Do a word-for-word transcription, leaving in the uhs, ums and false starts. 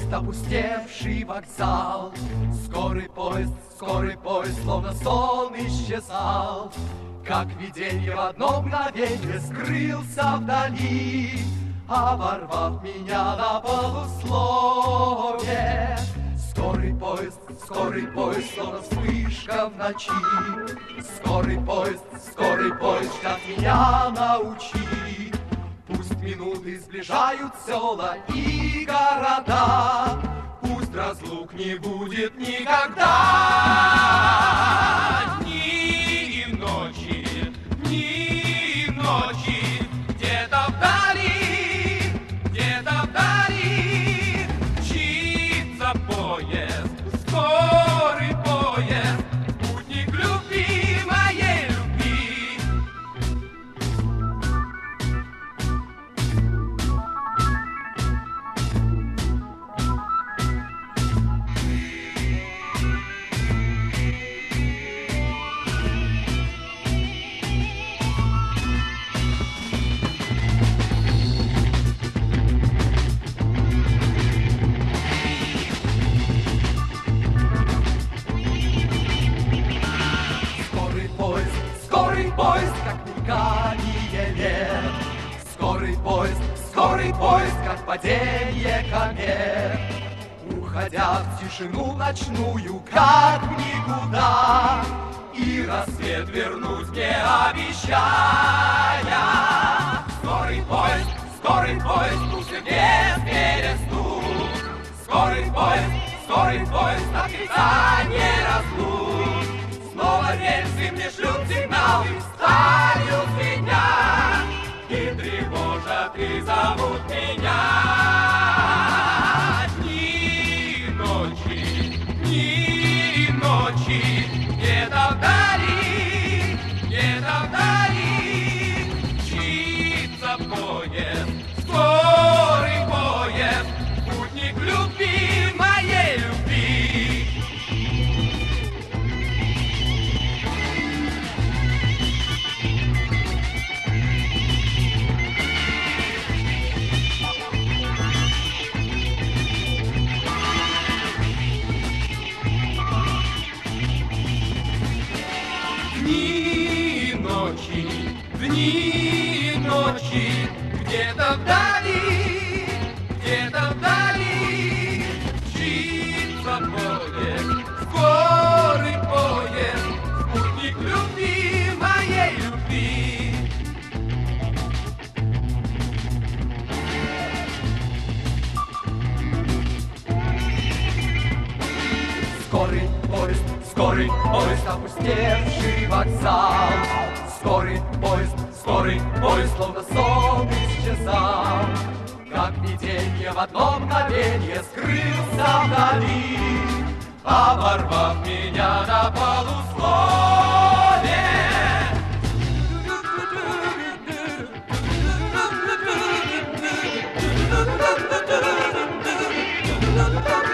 поезд, опустевший вокзал. Скорый поезд, скорый поезд, словно сон исчезал. Как виденье в одно мгновенье скрылся вдали, оборвав меня на полуслове. Скорый поезд, скорый поезд, словно вспышка в ночи. Скорый поезд, скорый поезд, ждать меня научи. Пусть минуты сближают села и города, пусть разлук не будет никогда. Дни и ночи, дни и ночи, где-то вдали, где-то вдали мчится поезд, скорый поезд, путник любви, моей любви. Скорый поезд, как мелькание лет. Скорый поезд, скорый поезд, как падение комет. Уходя в тишину ночную, как в никуда, и рассвет вернуть не обещая. Скорый поезд, скорый поезд, пусть без перестук. Скорый поезд, скорый поезд, отрицание разлук. Снова рельсы мне шлют сигналы, сталью звеня, и тревожат, и зовут меня. Дни и ночи, дни и ночи, где-то вдали, где-то вдали мчится поезд, скорый поезд, путник любви, моей любви. Дни и ночи, дни и ночи, где-то вдали, где-то вдали мчится поезд, скорый поезд, спутник любви, моей любви. Скорый поезд, скорый поезд, опустевший вокзал. Скорый поезд, скорый поезд, словно сон исчезал. Как виденье в одно мгновенье скрылся вдали, оборвав меня на полуслове.